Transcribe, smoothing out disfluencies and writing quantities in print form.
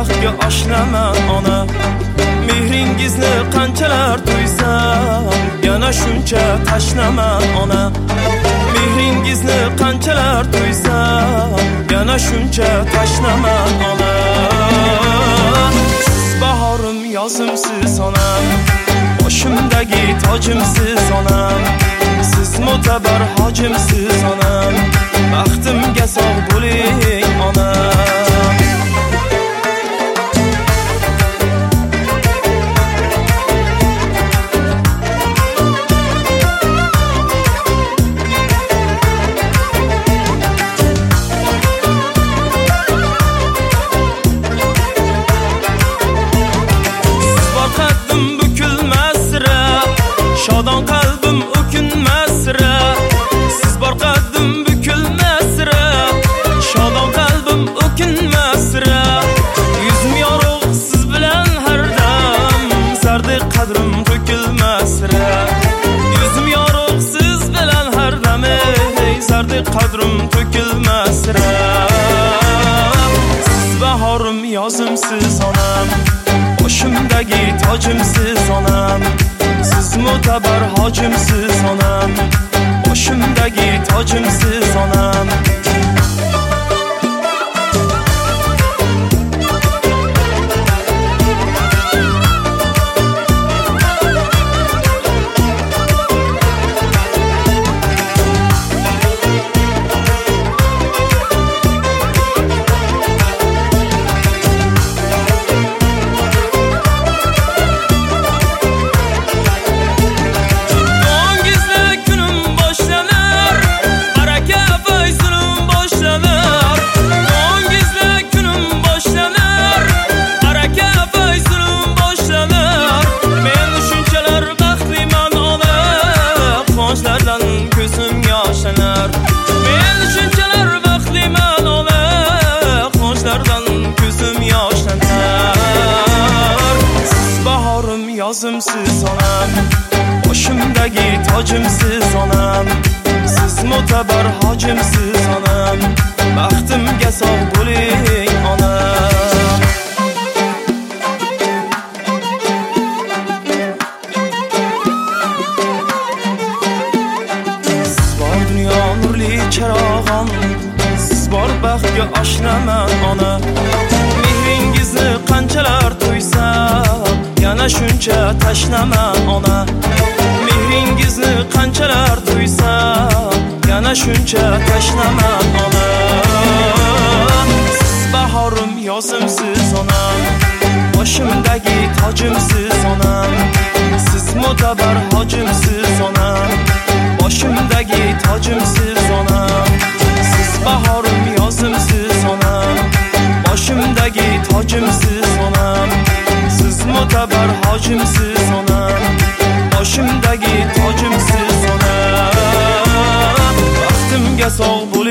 baxtga oshlaman ona. Mehringizni qanchalar to'ysam, yana shuncha tashlaman ona. Mehringizni qanchalar to'ysam, yana shuncha tashlaman ona. Siz bahorim, yozimsiz onam, boshimdagi tojimsiz onam. Siz mo'tabar hojimsiz onam, baxtimga sog' bo'ling onam. Shodon qalbim o'kinmasra, siz bor qaddim bukilmasra. Shodon qalbim o'kinmasra, yuzim yorug' siz bilan har dam, zardek qadrim to'kilmasra. Yuzim yorug' siz bilan har dam, zardek qadrim to'kilmasra. Siz bahorim, yozimsiz onam, boshimdagi tojimsiz onam. Siz mo'tabar hojimsiz onam, boshimdagi tojimsiz onam. Ko'zim yoshlanar, men shunchalar baxtliman ona, quvonchlardan ko'zim yoshlanar. Siz bahorim, yozimsiz onam, boshimdagi tojimsiz onam. Siz mo'tabar hojimsiz onam, baxtimga sog' bo'ling onam. Charog'im, siz bor baxtga oshlaman ona. Mehringizni qanchalar to'ysam, yana shuncha tashlaman ona. Mehringizni qanchalar to'ysam, yana shuncha tashlaman ona. Siz bahorim, yozimsiz onam, boshimdagi tojimsiz onam. Siz mo'tabar hojimsiz onam, boshimdagi tojimsiz onam. Siz bahorim, yozimsiz onam, boshimdagi tojimsiz onam. Siz mo'tabar hojimsiz onam, boshimdagi tojimsiz onam. Baxtimga sog'